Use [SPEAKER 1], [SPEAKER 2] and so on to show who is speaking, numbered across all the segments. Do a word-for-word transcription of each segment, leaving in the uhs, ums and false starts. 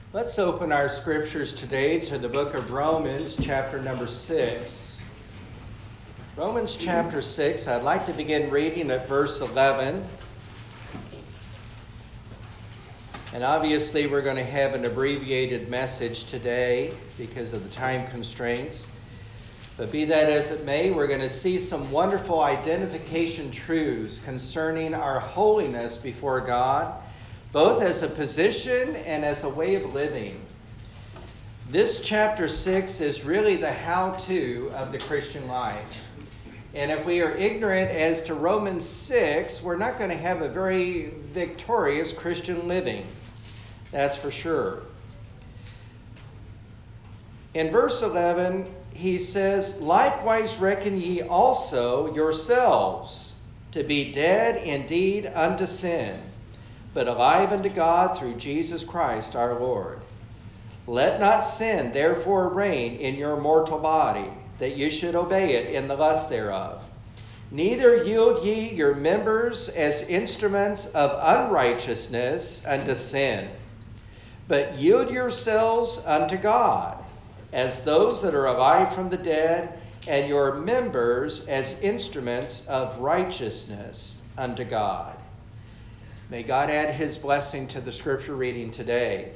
[SPEAKER 1] Let's open our scriptures today to the book of Romans, chapter number six. Romans chapter six, I'd like to begin reading at verse eleven. And obviously we're going to have an abbreviated message today because of the time constraints. But be that as it may, we're going to see some wonderful identification truths concerning our holiness before God, both as a position and as a way of living. This chapter six is really the how-to of the Christian life. And if we are ignorant as to Romans six, we're not going to have a very victorious Christian living. That's for sure. In verse eleven, he says, "Likewise reckon ye also yourselves to be dead indeed unto sin, but alive unto God through Jesus Christ our Lord. Let not sin therefore reign in your mortal body, that ye should obey it in the lust thereof. Neither yield ye your members as instruments of unrighteousness unto sin, but yield yourselves unto God, as those that are alive from the dead, and your members as instruments of righteousness unto God." May God add his blessing to the scripture reading today.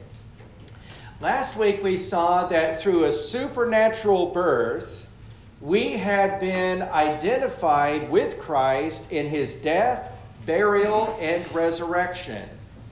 [SPEAKER 1] Last week we saw that through a supernatural birth, we have been identified with Christ in his death, burial, and resurrection.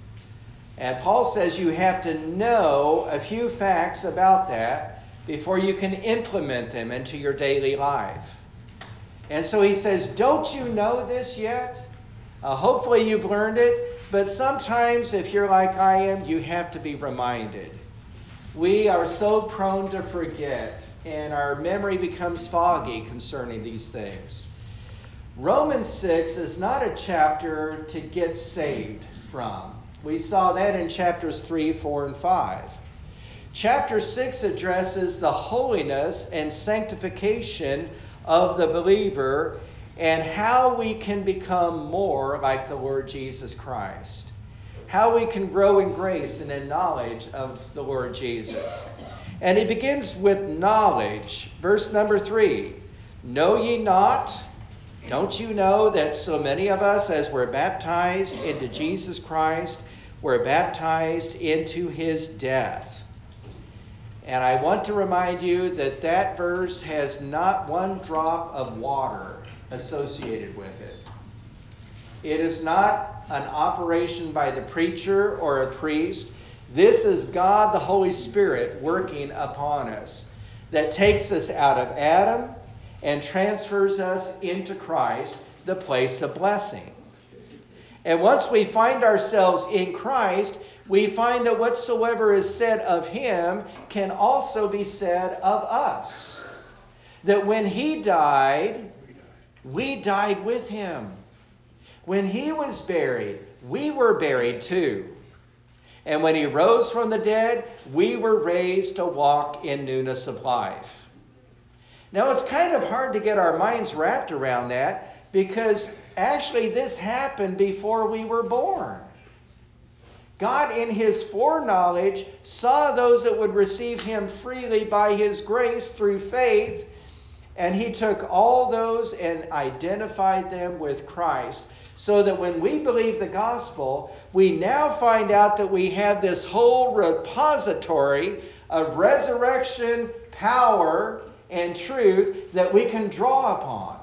[SPEAKER 1] And Paul says you have to know a few facts about that before you can implement them into your daily life. And so he says, don't you know this yet? Uh, hopefully you've learned it, but sometimes if you're like I am, you have to be reminded. We are so prone to forget, and our memory becomes foggy concerning these things. Romans six is not a chapter to get saved from. We saw that in chapters three, four, and five. Chapter six addresses the holiness and sanctification of the believer and how we can become more like the Lord Jesus Christ. How we can grow in grace and in knowledge of the Lord Jesus. And he begins with knowledge. Verse number three. "Know ye not, don't you know that so many of us as were baptized into Jesus Christ were baptized into his death?" And I want to remind you that that verse has not one drop of water associated with it. It is not an operation by the preacher or a priest. This is God the Holy Spirit working upon us that takes us out of Adam and transfers us into Christ, the place of blessing. And once we find ourselves in Christ, we find that whatsoever is said of him can also be said of us. That when he died, we died with him. When he was buried, we were buried too. And when he rose from the dead, we were raised to walk in newness of life. Now it's kind of hard to get our minds wrapped around that because actually this happened before we were born. God in his foreknowledge saw those that would receive him freely by his grace through faith, and he took all those and identified them with Christ. So that when we believe the gospel, we now find out that we have this whole repository of resurrection, power, and truth that we can draw upon.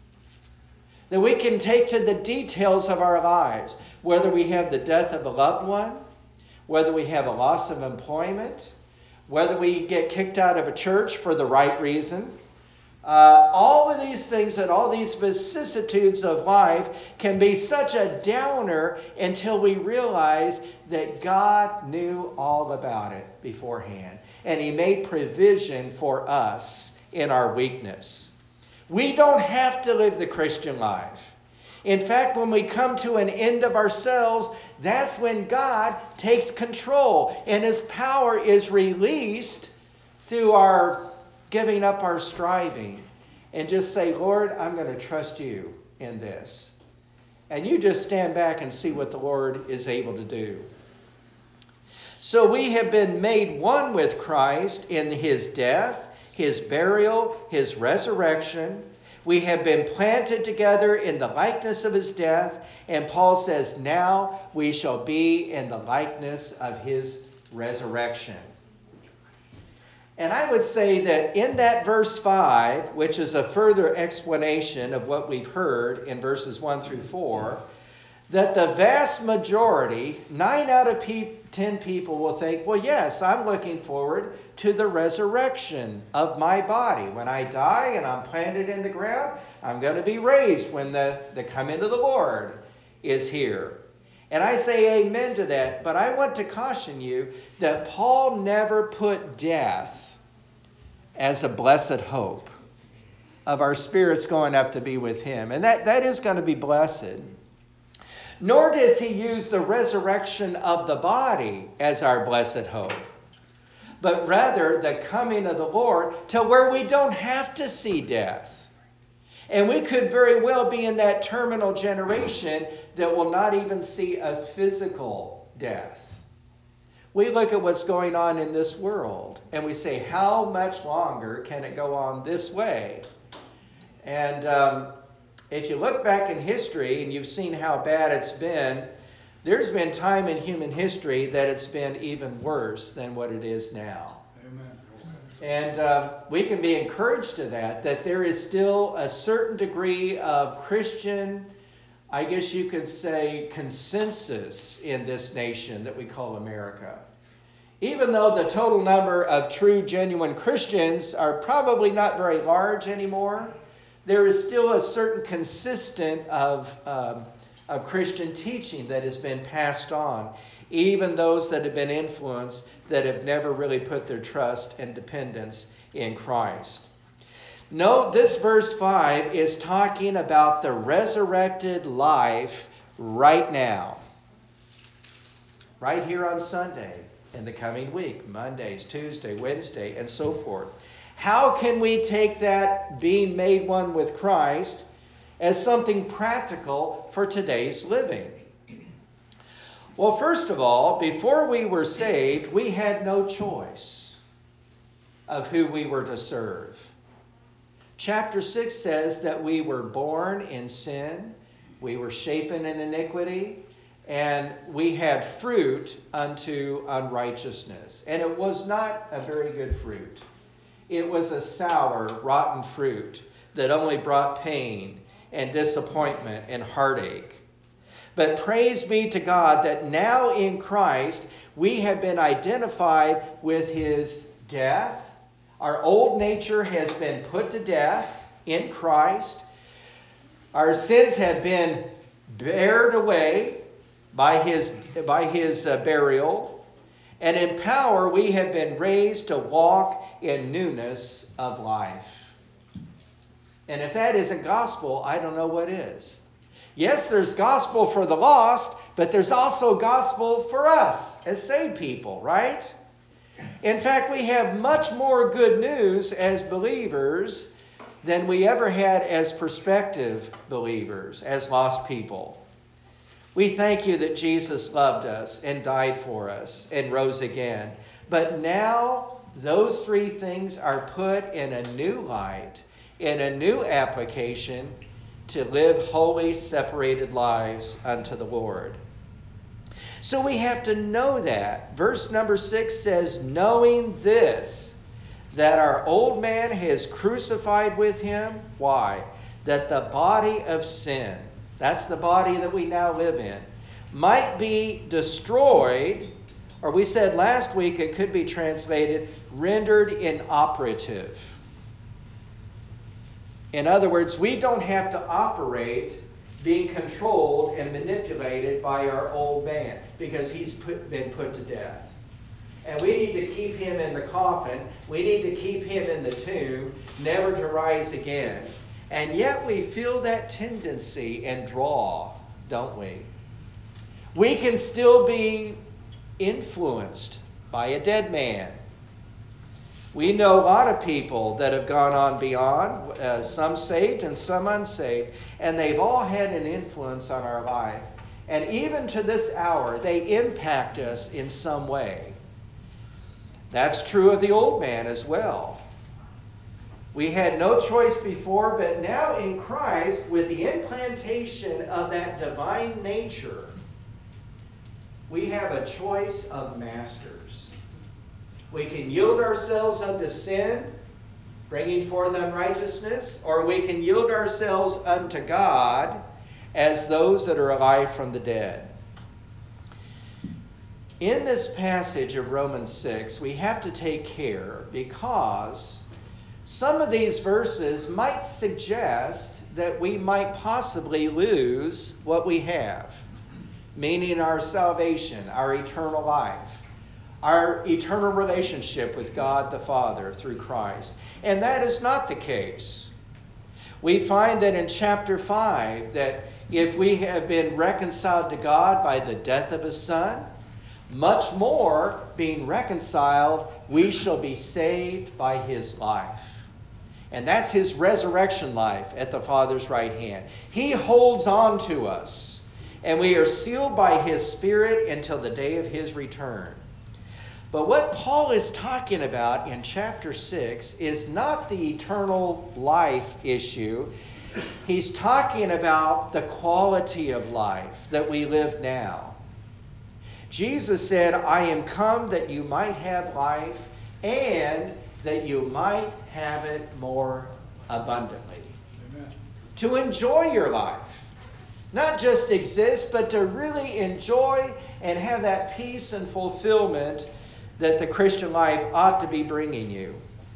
[SPEAKER 1] That we can take to the details of our lives. Whether we have the death of a loved one, whether we have a loss of employment, whether we get kicked out of a church for the right reason. Uh, all of these things and all these vicissitudes of life can be such a downer until we realize that God knew all about it beforehand. And he made provision for us in our weakness. We don't have to live the Christian life. In fact, when we come to an end of ourselves, that's when God takes control and his power is released through our giving up our striving and just say, Lord, I'm going to trust you in this. And you just stand back and see what the Lord is able to do. So we have been made one with Christ in his death, his burial, his resurrection. We have been planted together in the likeness of his death. And Paul says, now we shall be in the likeness of his resurrection. And I would say that in that verse five, which is a further explanation of what we've heard in verses one through four, that the vast majority, nine out of ten people will think, well, yes, I'm looking forward to the resurrection of my body. When I die and I'm planted in the ground, I'm going to be raised when the, the coming of the Lord is here. And I say amen to that, but I want to caution you that Paul never put death as a blessed hope of our spirits going up to be with him. And that, that is going to be blessed. Nor does he use the resurrection of the body as our blessed hope, but rather the coming of the Lord to where we don't have to see death. And we could very well be in that terminal generation that will not even see a physical death. We look at what's going on in this world and we say, how much longer can it go on this way? And um, if you look back in history and you've seen how bad it's been, there's been time in human history that it's been even worse than what it is now.
[SPEAKER 2] Amen.
[SPEAKER 1] And um, we can be encouraged to that, that there is still a certain degree of Christian, I guess you could say, consensus in this nation that we call America. Even though the total number of true, genuine Christians are probably not very large anymore, there is still a certain consistent of, um, of Christian teaching that has been passed on. Even those that have been influenced that have never really put their trust and dependence in Christ. Note this verse five is talking about the resurrected life right now. Right here on Sunday, in the coming week, Mondays, Tuesday, Wednesday, and so forth. How can we take that being made one with Christ as something practical for today's living? Well, first of all, before we were saved, we had no choice of who we were to serve. Chapter six says that we were born in sin, we were shapen in iniquity, and we had fruit unto unrighteousness. And it was not a very good fruit. It was a sour, rotten fruit that only brought pain and disappointment and heartache. But praise be to God that now in Christ we have been identified with his death. Our old nature has been put to death in Christ. Our sins have been bared away by his, by his uh, burial. And in power we have been raised to walk in newness of life. And if that isn't gospel, I don't know what is. Yes, there's gospel for the lost, but there's also gospel for us as saved people, right? In fact, we have much more good news as believers than we ever had as prospective believers, as lost people. We thank you that Jesus loved us and died for us and rose again. But now those three things are put in a new light, in a new application, to live holy, separated lives unto the Lord. So we have to know that. Verse number six says, knowing this, that our old man has crucified with him. Why? That the body of sin, that's the body that we now live in, might be destroyed, or we said last week it could be translated, rendered inoperative. In other words, we don't have to operate being controlled and manipulated by our old man because he's put, been put to death. And we need to keep him in the coffin. We need to keep him in the tomb, never to rise again. And yet we feel that tendency and draw, don't we? We can still be influenced by a dead man. We know a lot of people that have gone on beyond, uh, some saved and some unsaved, and they've all had an influence on our life. And even to this hour, they impact us in some way. That's true of the old man as well. We had no choice before, but now in Christ, with the implantation of that divine nature, we have a choice of masters. We can yield ourselves unto sin, bringing forth unrighteousness, or we can yield ourselves unto God as those that are alive from the dead. In this passage of Romans six, we have to take care because some of these verses might suggest that we might possibly lose what we have, meaning our salvation, our eternal life, our eternal relationship with God the Father through Christ. And that is not the case. We find that in chapter five that if we have been reconciled to God by the death of His Son, much more being reconciled, we shall be saved by His life. And that's His resurrection life at the Father's right hand. He holds on to us, and we are sealed by His Spirit until the day of His return. But what Paul is talking about in chapter six is not the eternal life issue. He's talking about the quality of life that we live now. Jesus said, I am come that you might have life and that you might have it more abundantly. Amen. To enjoy your life. Not just exist, but to really enjoy and have that peace and fulfillment that the Christian life ought to be bringing you.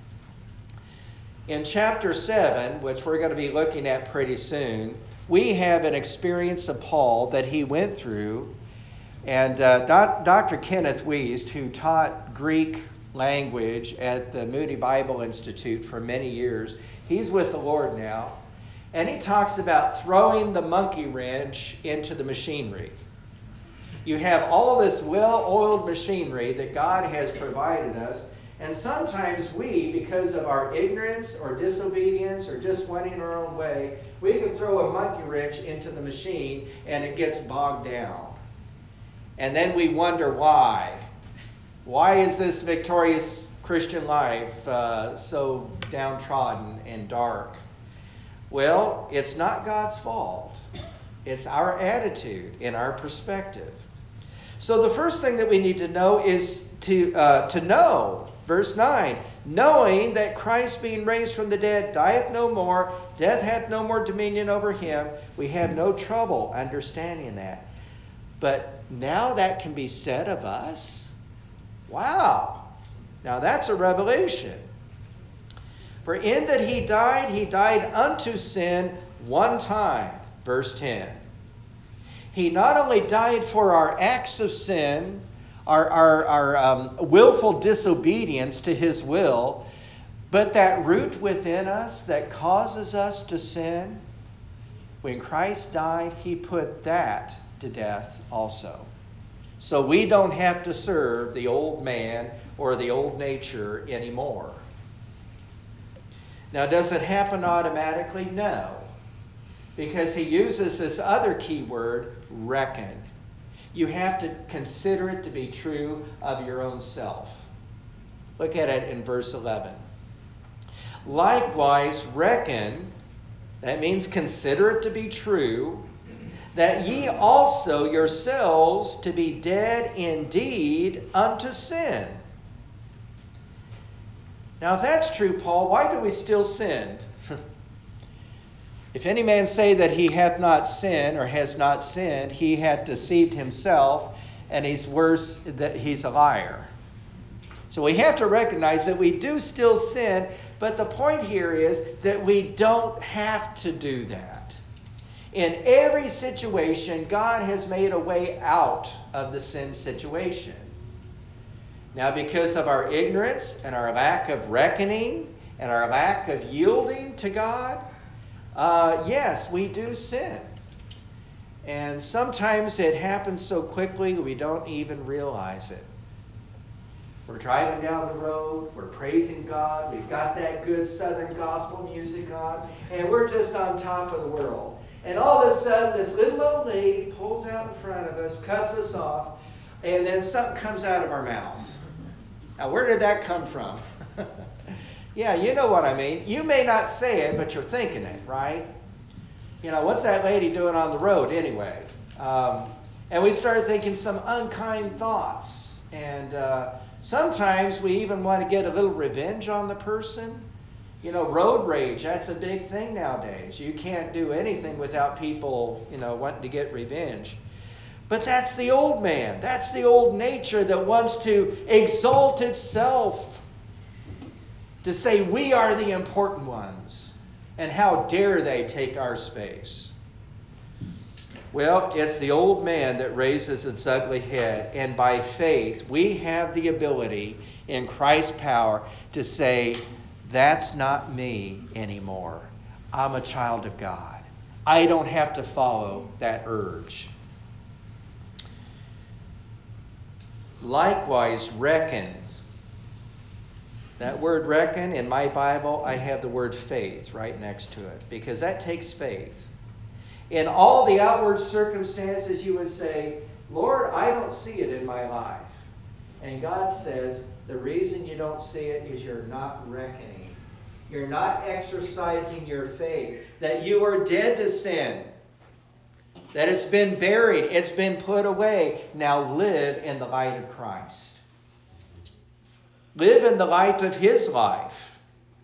[SPEAKER 1] In chapter seven, which we're going to be looking at pretty soon, we have an experience of Paul that he went through. And uh, Doctor Kenneth Wiest, who taught Greek language at the Moody Bible Institute for many years, he's with the Lord now. And he talks about throwing the monkey wrench into the machinery. You have all this well-oiled machinery that God has provided us. And sometimes we, because of our ignorance or disobedience or just wanting our own way, we can throw a monkey wrench into the machine and it gets bogged down. And then we wonder why. Why is this victorious Christian life uh, so downtrodden and dark? Well, it's not God's fault. It's our attitude and our perspective. So the first thing that we need to know is to uh, to know, verse nine, knowing that Christ being raised from the dead dieth no more, death hath no more dominion over him. We have no trouble understanding that. But now that can be said of us? Wow. Now that's a revelation. For in that he died, he died unto sin one time. Verse ten. He not only died for our acts of sin, our, our, our um, willful disobedience to his will, but that root within us that causes us to sin, when Christ died, he put that to death also. So we don't have to serve the old man or the old nature anymore. Now, does it happen automatically? No. Because he uses this other key word, reckon. You have to consider it to be true of your own self. Look at it in verse eleven. Likewise, reckon, that means consider it to be true, that ye also yourselves to be dead indeed unto sin. Now, if that's true, Paul, why do we still sin? If any man say that he hath not sinned or has not sinned, he hath deceived himself, and he's worse, that he's a liar. So we have to recognize that we do still sin, but the point here is that we don't have to do that. In every situation, God has made a way out of the sin situation. Now, because of our ignorance and our lack of reckoning and our lack of yielding to God, uh, yes, we do sin. And sometimes it happens so quickly we don't even realize it. We're driving down the road, we're praising God, we've got that good Southern gospel music on, and we're just on top of the world. And all of a sudden, this little old lady pulls out in front of us, cuts us off, and then something comes out of our mouth. Now, where did that come from? Yeah, you know what I mean. You may not say it, but you're thinking it, right? You know, what's that lady doing on the road anyway? Um, and we started thinking some unkind thoughts. And uh, sometimes we even want to get a little revenge on the person. You know, road rage, that's a big thing nowadays. You can't do anything without people, you know, wanting to get revenge. But that's the old man. That's the old nature that wants to exalt itself, to say we are the important ones. And how dare they take our space? Well, it's the old man that raises its ugly head. And by faith, we have the ability in Christ's power to say, that's not me anymore. I'm a child of God. I don't have to follow that urge. Likewise, reckon. That word reckon, in my Bible, I have the word faith right next to it, because that takes faith. In all the outward circumstances, you would say, Lord, I don't see it in my life. And God says, the reason you don't see it is you're not reckoning. You're not exercising your faith. That you are dead to sin. That it's been buried. It's been put away. Now live in the light of Christ. Live in the light of His life.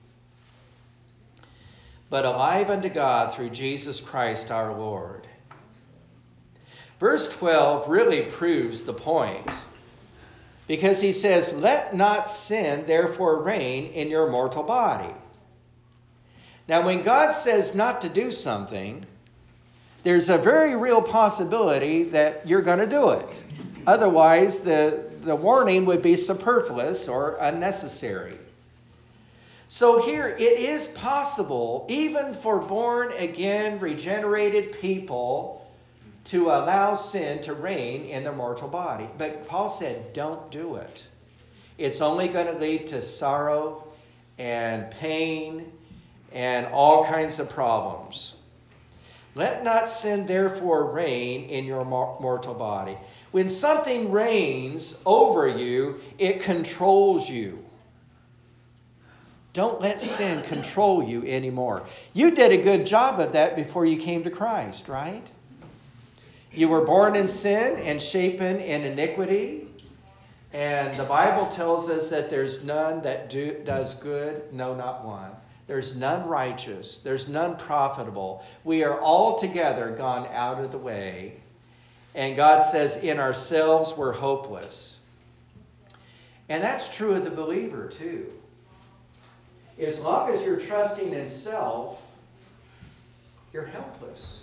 [SPEAKER 1] But alive unto God through Jesus Christ our Lord. Verse twelve really proves the point. Because he says, let not sin therefore reign in your mortal body. Now when God says not to do something, there's a very real possibility that you're going to do it. Otherwise, the, the warning would be superfluous or unnecessary. So here, it is possible, even for born-again, regenerated people, to allow sin to reign in their mortal body. But Paul said, don't do it. It's only going to lead to sorrow and pain and all kinds of problems. Let not sin therefore reign in your mortal body. When something reigns over you, it controls you. Don't let sin control you anymore. You did a good job of that before you came to Christ, right? You were born in sin and shapen in iniquity. And the Bible tells us that there's none that do, does good, no, not one. There's none righteous. There's none profitable. We are altogether gone out of the way. And God says, in ourselves we're hopeless. And that's true of the believer too. As long as you're trusting in self, you're helpless.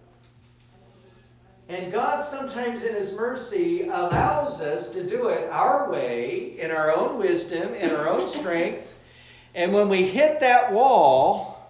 [SPEAKER 1] And God sometimes in His mercy allows us to do it our way, in our own wisdom, in our own strength. And when we hit that wall,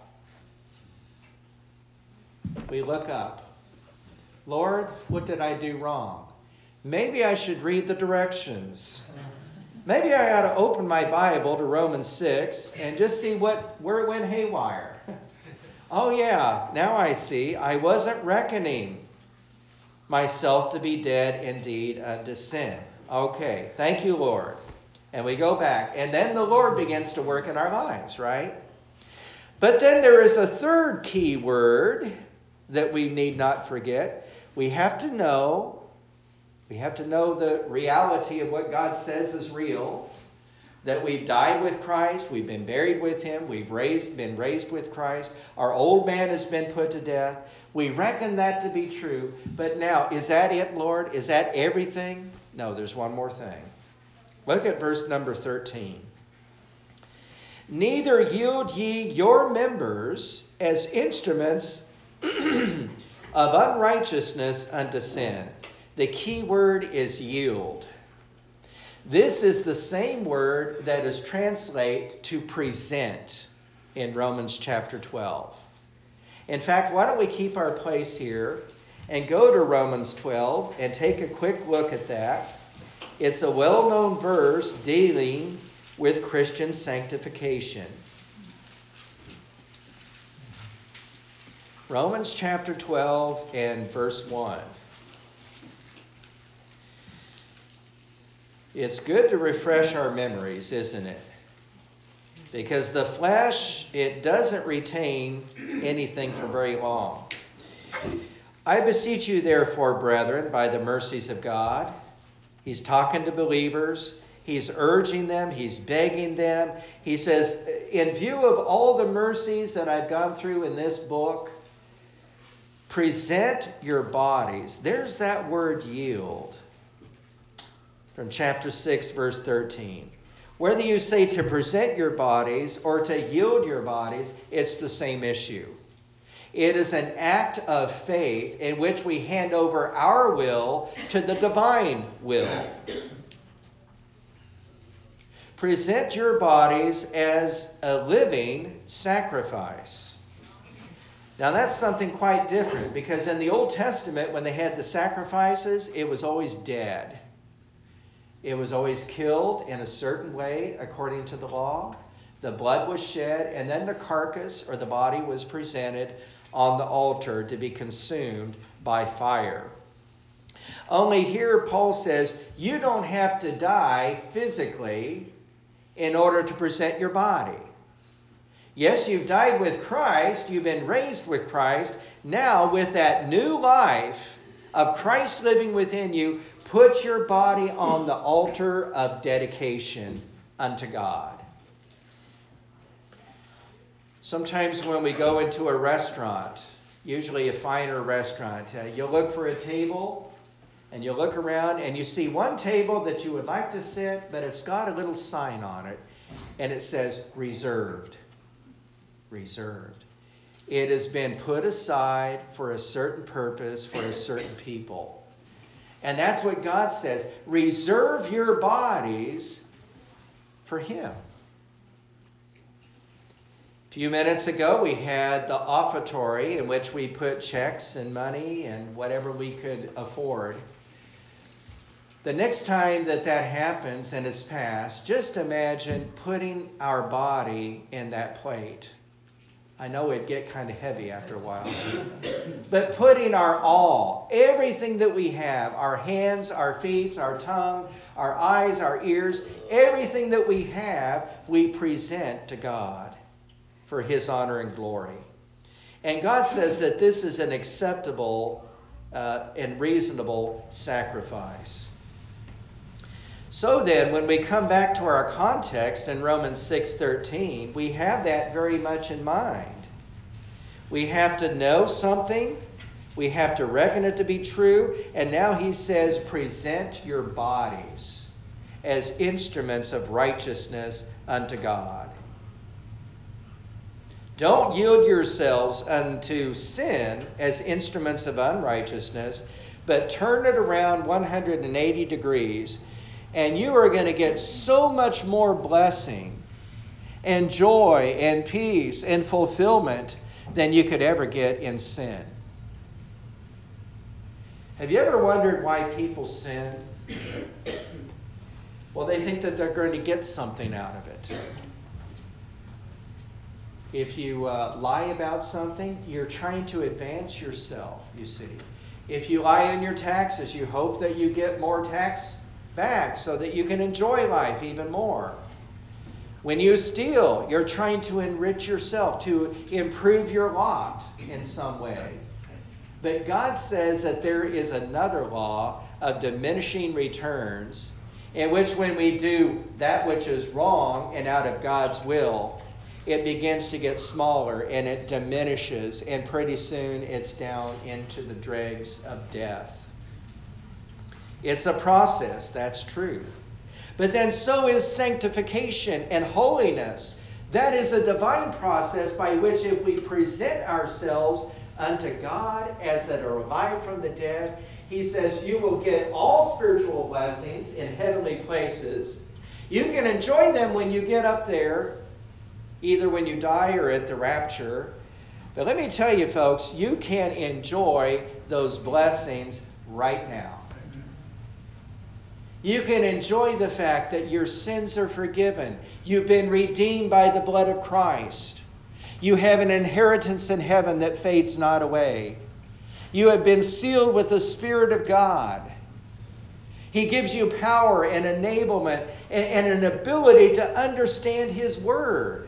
[SPEAKER 1] we look up. Lord, what did I do wrong? Maybe I should read the directions. Maybe I ought to open my Bible to Romans six and just see what where it went haywire. Oh yeah, now I see. I wasn't reckoning myself to be dead indeed unto sin. Okay, thank you, Lord. And we go back. And then the Lord begins to work in our lives, right? But then there is a third key word that we need not forget. We have to know, we have to know the reality of what God says is real. That we've died with Christ, we've been buried with Him, we've raised, been raised with Christ. Our old man has been put to death. We reckon that to be true. But now, is that it, Lord? Is that everything? No, there's one more thing. Look at verse number thirteen. Neither yield ye your members as instruments of unrighteousness unto sin. The key word is yield. This is the same word that is translated to present in Romans chapter twelve. In fact, why don't we keep our place here and go to Romans twelve and take a quick look at that. It's a well-known verse dealing with Christian sanctification. Romans chapter twelve and verse one. It's good to refresh our memories, isn't it? Because the flesh, it doesn't retain anything for very long. I beseech you, therefore, brethren, by the mercies of God. He's talking to believers. He's urging them. He's begging them. He says, in view of all the mercies that I've gone through in this book, present your bodies. There's that word yield from chapter six, verse thirteen. Whether you say to present your bodies or to yield your bodies, it's the same issue. It is an act of faith in which we hand over our will to the divine will. Present your bodies as a living sacrifice. Now that's something quite different, because in the Old Testament, when they had the sacrifices, it was always dead. It was always killed in a certain way according to the law. The blood was shed, and then the carcass or the body was presented on the altar to be consumed by fire. Only here Paul says you don't have to die physically in order to present your body. Yes, you've died with Christ, you've been raised with Christ. Now with that new life of Christ living within you, put your body on the altar of dedication unto God. Sometimes when we go into a restaurant, usually a finer restaurant, uh, you'll look for a table and you look around and you see one table that you would like to sit, but it's got a little sign on it and it says reserved. Reserved. It has been put aside for a certain purpose, for a certain people. And that's what God says. Reserve your bodies for Him. A few minutes ago, we had the offertory in which we put checks and money and whatever we could afford. The next time that that happens and it's passed, just imagine putting our body in that plate. I know it'd get kind of heavy after a while. But putting our all, everything that we have, our hands, our feet, our tongue, our eyes, our ears, everything that we have, we present to God for His honor and glory. And God says that this is an acceptable uh, and reasonable sacrifice. So then, when we come back to our context in Romans six thirteen, we have that very much in mind. We have to know something. We have to reckon it to be true. And now he says, present your bodies as instruments of righteousness unto God. Don't yield yourselves unto sin as instruments of unrighteousness, but turn it around one hundred eighty degrees. And you are going to get so much more blessing and joy and peace and fulfillment than you could ever get in sin. Have you ever wondered why people sin? Well, they think that they're going to get something out of it. If you uh, lie about something, you're trying to advance yourself, you see. If you lie on your taxes, you hope that you get more tax back so that you can enjoy life even more. When you steal, you're trying to enrich yourself, to improve your lot in some way. But God says that there is another law of diminishing returns, in which when we do that which is wrong and out of God's will, it begins to get smaller and it diminishes, and pretty soon it's down into the dregs of death. It's a process, that's true. But then so is sanctification and holiness. That is a divine process by which if we present ourselves unto God as that are revived from the dead, he says you will get all spiritual blessings in heavenly places. You can enjoy them when you get up there, either when you die or at the rapture. But let me tell you, folks, you can enjoy those blessings right now. You can enjoy the fact that your sins are forgiven. You've been redeemed by the blood of Christ. You have an inheritance in heaven that fades not away. You have been sealed with the Spirit of God. He gives you power and enablement and, and an ability to understand His Word.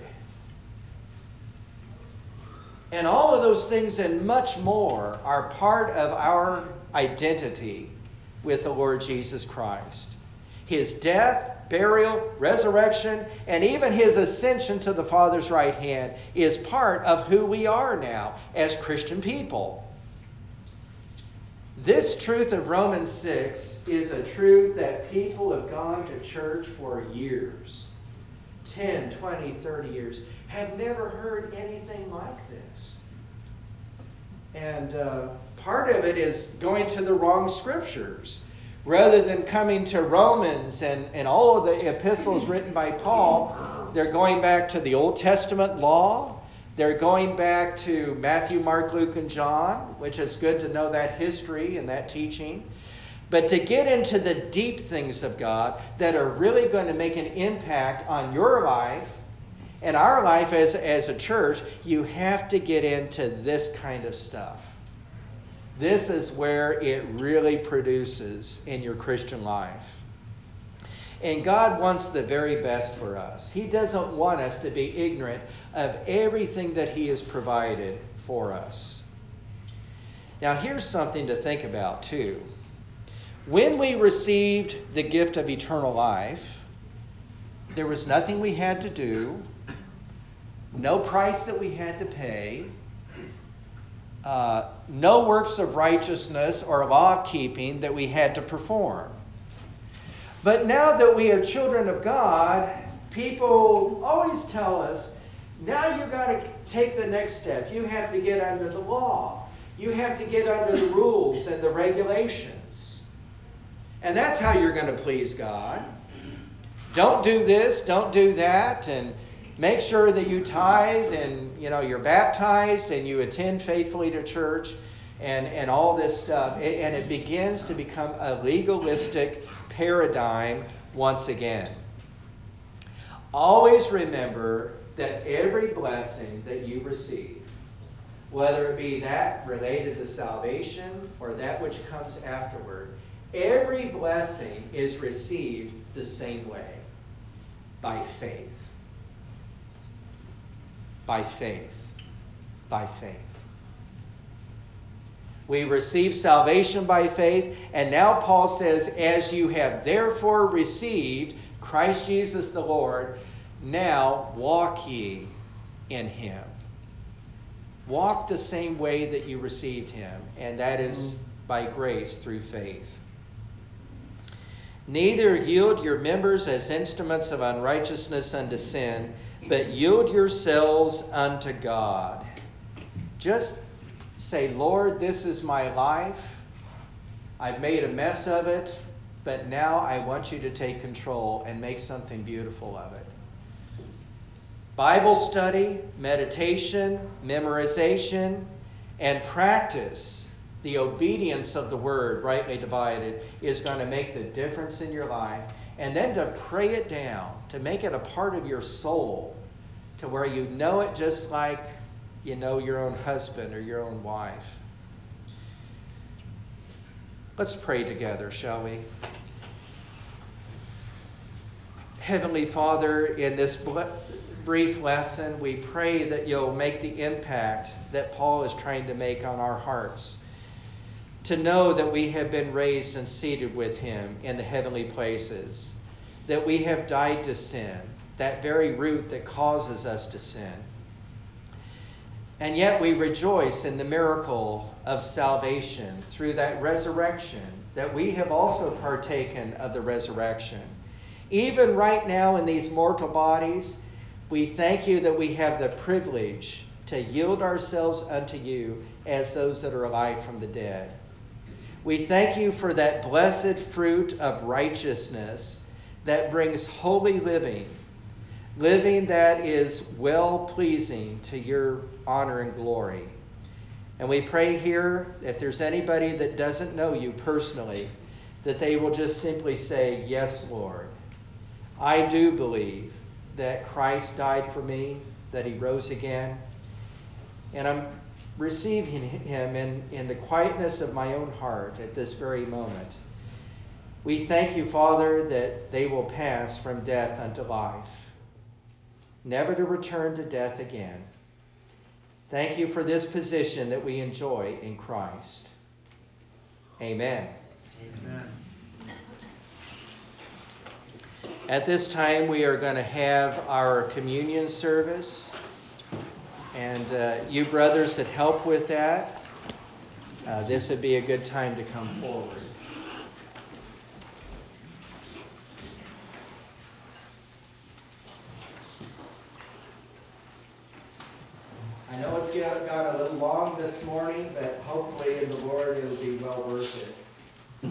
[SPEAKER 1] And all of those things and much more are part of our identity with the Lord Jesus Christ. His death, burial, resurrection, and even His ascension to the Father's right hand is part of who we are now as Christian people. This truth of Romans six is a truth that people have gone to church for years. ten, twenty, thirty years. Have never heard anything like this. And uh, part of it is going to the wrong scriptures. Rather than coming to Romans and, and all of the epistles written by Paul, they're going back to the Old Testament law. They're going back to Matthew, Mark, Luke, and John, which is good to know that history and that teaching. But to get into the deep things of God that are really going to make an impact on your life and our life as, as a church, you have to get into this kind of stuff. This is where it really produces in your Christian life. And God wants the very best for us. He doesn't want us to be ignorant of everything that He has provided for us. Now, here's something to think about, too. When we received the gift of eternal life, there was nothing we had to do, no price that we had to pay, uh, no works of righteousness or law-keeping that we had to perform. But now that we are children of God, people always tell us, now you've got to take the next step. You have to get under the law. You have to get under the rules and the regulations. And that's how you're going to please God. Don't do this, don't do that, and make sure that you tithe and, you know, you're baptized and you attend faithfully to church and, and all this stuff. And it begins to become a legalistic paradigm once again. Always remember that every blessing that you receive, whether it be that related to salvation or that which comes afterward, every blessing is received the same way, by faith. By faith. By faith. We receive salvation by faith, and now Paul says, as you have therefore received Christ Jesus the Lord, now walk ye in Him. Walk the same way that you received Him, and that is by grace through faith. Neither yield your members as instruments of unrighteousness unto sin, but yield yourselves unto God. Just say, Lord, this is my life. I've made a mess of it, but now I want you to take control and make something beautiful of it. Bible study, meditation, memorization, and practice, the obedience of the word rightly divided, is going to make the difference in your life. And then to pray it down, to make it a part of your soul, to where you know it just like you know your own husband or your own wife. Let's pray together, shall we? Heavenly Father, in this brief lesson, we pray that you'll make the impact that Paul is trying to make on our hearts. To know that we have been raised and seated with Him in the heavenly places. That we have died to sin, that very root that causes us to sin. And yet we rejoice in the miracle of salvation through that resurrection, that we have also partaken of the resurrection. Even right now in these mortal bodies, we thank you that we have the privilege to yield ourselves unto you as those that are alive from the dead. We thank you for that blessed fruit of righteousness that brings holy living, living that is well-pleasing to your honor and glory. And we pray here, if there's anybody that doesn't know you personally, that they will just simply say, yes, Lord, I do believe that Christ died for me, that He rose again, And I'm receiving him in, in the quietness of my own heart at this very moment. We thank you, Father, that they will pass from death unto life, never to return to death again. Thank you for this position that we enjoy in Christ. Amen.
[SPEAKER 2] Amen.
[SPEAKER 1] At this time, we are going to have our communion service. And uh, you brothers that help with that, uh, this would be a good time to come forward. I know it's got a little long this morning, but hopefully in the Lord it'll be well worth it.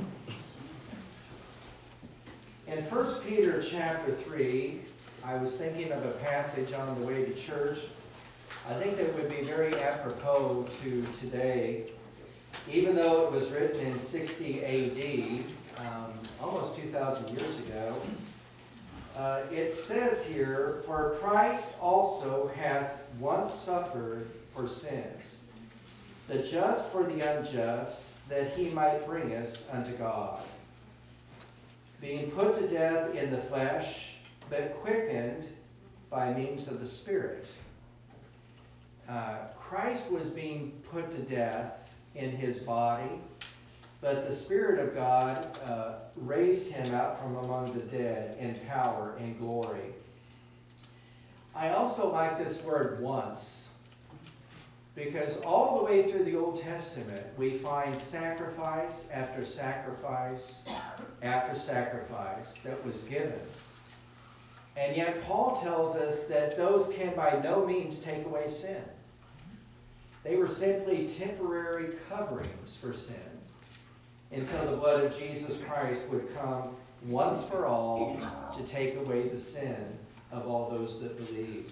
[SPEAKER 1] In First Peter chapter three, I was thinking of a passage on the way to church. I think that would be very apropos to today, even though it was written in sixty A D, um, almost two thousand years ago. Uh, it says here, "For Christ also hath once suffered for sins, the just for the unjust, that he might bring us unto God, being put to death in the flesh, but quickened by means of the Spirit." Uh, Christ was being put to death in his body, but the Spirit of God uh, raised him out from among the dead in power and glory. I also like this word once, because all the way through the Old Testament we find sacrifice after sacrifice after sacrifice that was given. And yet Paul tells us that those can by no means take away sin. They were simply temporary coverings for sin until the blood of Jesus Christ would come once for all to take away the sin of all those that believe.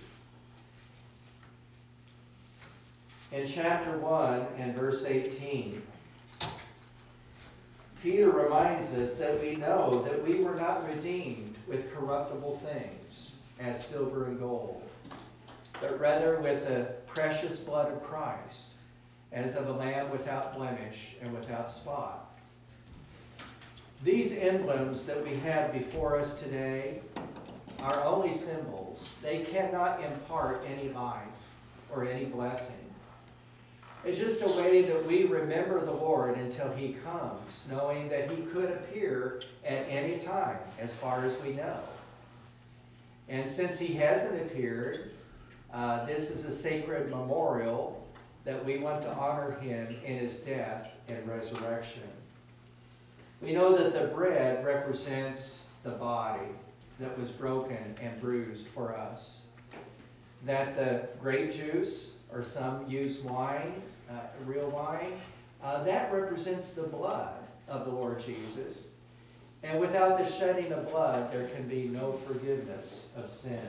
[SPEAKER 1] In chapter one and verse eighteen, Peter reminds us that we know that we were not redeemed with corruptible things as silver and gold, but rather with the precious blood of Christ, as of a lamb without blemish and without spot. These emblems that we have before us today are only symbols. They cannot impart any life or any blessing. It's just a way that we remember the Lord until he comes, knowing that he could appear at any time, as far as we know. And since he hasn't appeared, uh, this is a sacred memorial that we want to honor him in his death and resurrection. We know that the bread represents the body that was broken and bruised for us. That the grape juice, or some use wine, uh, real wine, uh, that represents the blood of the Lord Jesus. And without the shedding of blood, there can be no forgiveness of sin.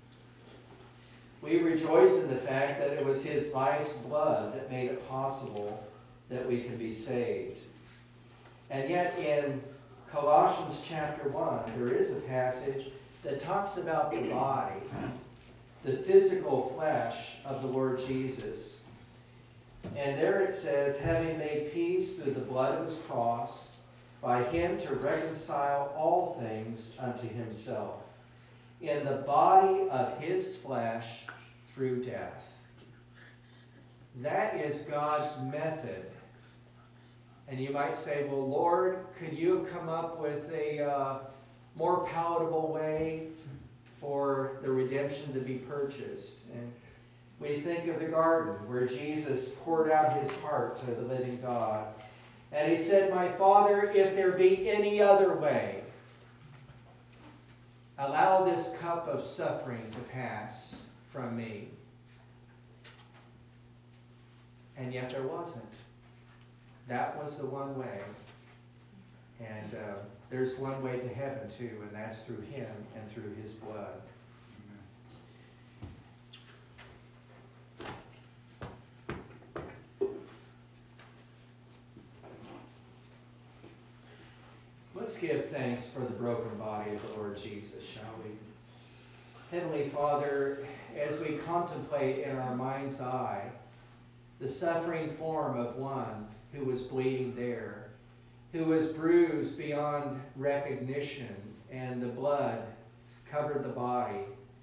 [SPEAKER 1] We rejoice in the fact that it was his life's blood that made it possible that we can be saved. And yet in Colossians chapter one, there is a passage that talks about the body, the physical flesh of the Lord Jesus. And there it says, "Having made peace through the blood of his cross, by him to reconcile all things unto himself, in the body of his flesh through death." That is God's method. And you might say, well, Lord, could you have come up with a uh, more palatable way for the redemption to be purchased? And we think of the garden where Jesus poured out his heart to the living God. And he said, "My Father, if there be any other way, allow this cup of suffering to pass from me." And yet there wasn't. That was the one way. And uh, there's one way to heaven too, and that's through him and through his blood. Let's give thanks for the broken body of the Lord Jesus, shall we? Heavenly Father, as we contemplate in our mind's eye the suffering form of one who was bleeding there, who was bruised beyond recognition, and the blood covered the body.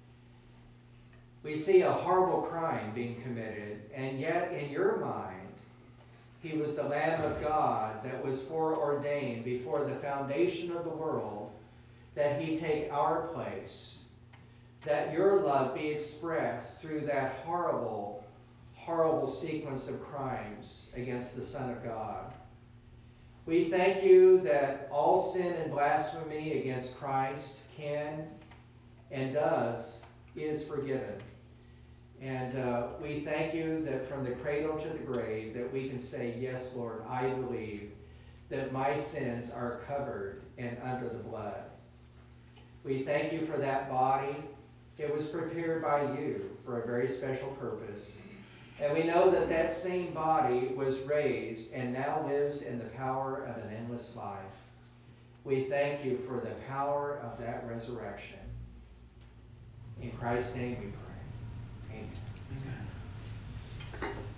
[SPEAKER 1] We see a horrible crime being committed, and yet in your mind, he was the Lamb of God that was foreordained before the foundation of the world, that he take our place, that your love be expressed through that horrible, horrible sequence of crimes against the Son of God. We thank you that all sin and blasphemy against Christ can and does is forgiven. And uh, we thank you that from the cradle to the grave that we can say, yes, Lord, I believe that my sins are covered and under the blood. We thank you for that body. It was prepared by you for a very special purpose. And we know that that same body was raised and now lives in the power of an endless life. We thank you for the power of that resurrection. In Christ's name we pray. Amen. Amen.